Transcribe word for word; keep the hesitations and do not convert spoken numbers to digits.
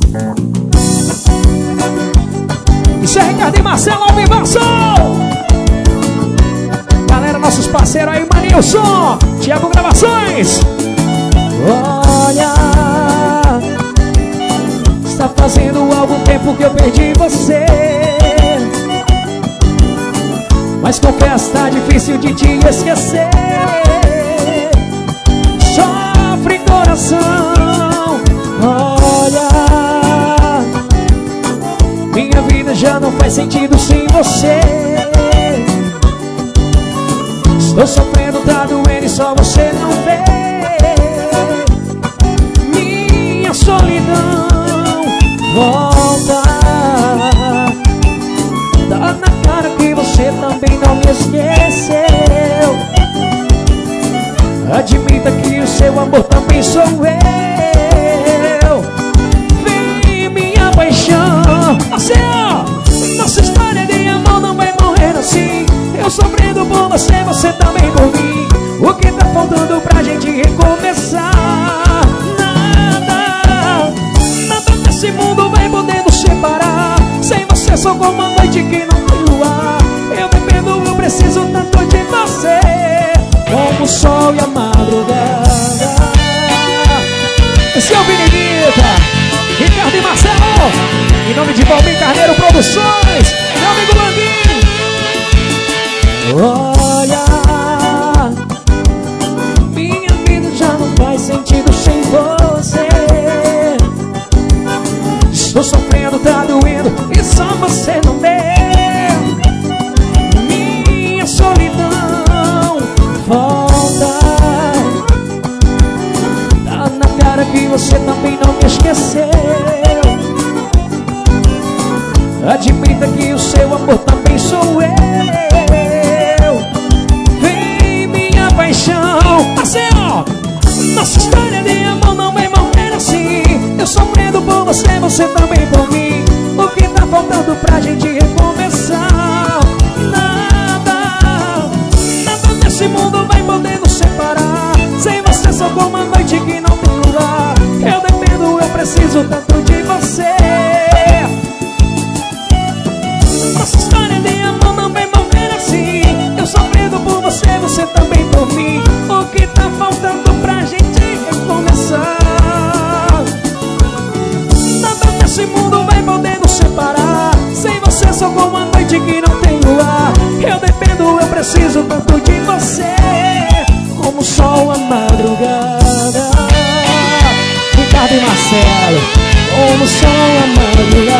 Isso é Ricardo e Marcelo ao vivaço. Galera, nossos parceiros aí, Manilson, Thiago Gravações. Olha, está fazendo algum tempo que eu perdi você, mas confesso, tá difícil de te esquecer. Sofre coração, olha, minha vida já não faz sentido sem você. Estou sofrendo, tá doendo e só você não vê. Minha solidão, volta. Tá na cara que você também não me esqueceu. Admita que o seu amor também sou eu. Vem minha paixão, assim, ó. Nossa história de amor não vai morrer assim. Eu sofrendo por você, você também por mim. O que tá faltando pra gente recomeçar? Nada, nada nesse mundo vai poder nos separar. Sem você sou como a noite que não tem luar. Eu dependo, eu preciso tanto de você, como o sol e a madrugada. Esse é o Benedita, Ricardo e Marcelo, em nome de Valmir Carneiro Produções, meu amigo Languinho. Olha, minha vida já não faz sentido sem você. Estou sofrendo, tá doendo e só você não vê. Minha solidão, volta. Tá na cara que você também não me esqueceu. Admita que o seu amor também sou eu. Vem minha paixão, assim, ó. Nossa história de amor não vai morrer assim. Eu sofrendo por você, você também por mim. O que tá faltando pra gente recomeçar? Nada, nada nesse mundo vai poder nos separar. Sem você sou como a noite que não tem lugar. Eu dependo, eu preciso tanto de você. Nossa história de amor não vai morrer assim. Eu sofrendo por você, você também por mim. O que tá faltando pra gente recomeçar? Nada nesse mundo vai poder nos separar. Sem você sou como a noite que não tem luar. Eu dependo, eu preciso tanto de você, como o sol a madrugada. Ricardo e Marcelo, como o sol a madrugada.